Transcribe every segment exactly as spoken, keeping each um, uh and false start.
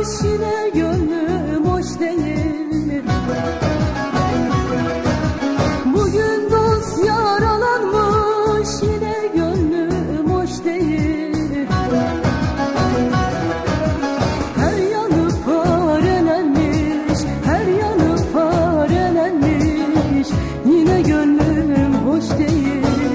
yine gönlüm hoş değil. Bugün dost yaralanmış, yine gönlüm hoş değil. Her yanı parelenmiş, her yanı parelenmiş, yine gönlüm hoş değil.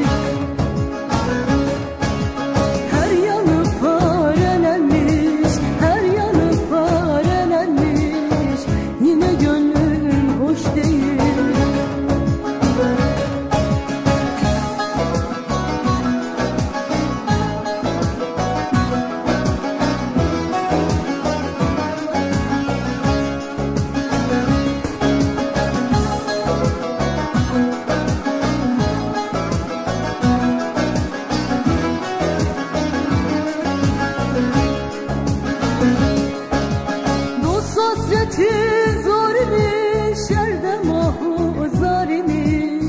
Hasreti zor imiş, yerde mahuzar imiş.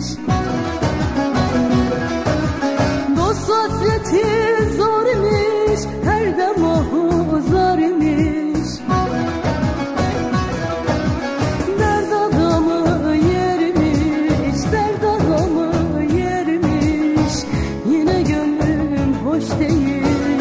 Dost hasreti zor imiş, her de mahuzar imiş. Derd adamı yermiş, derd adamı yermiş, yine gönlüm hoş değil.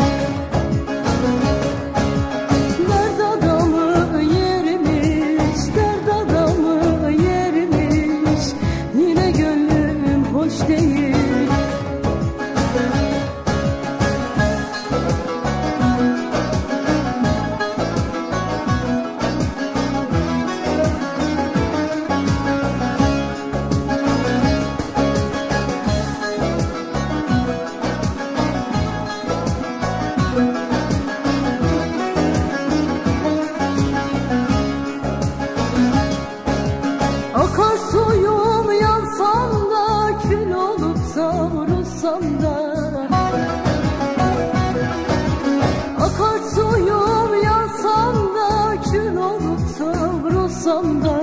Hoş değil. Akarsuyum yansam da, kül olup savrulsam da. Akarsuyum yansam da, kül olup savrulsam da.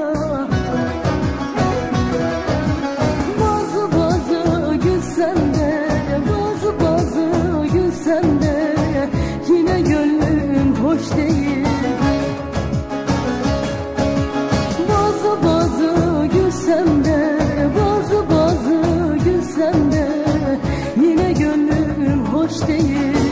Bazı bazı gülsem de, bazı bazı gülsem de, yine gönlüm hoş değil. Bazı bazı gülsem de, bazı bazı gülsem de, yine gönlüm hoş değil.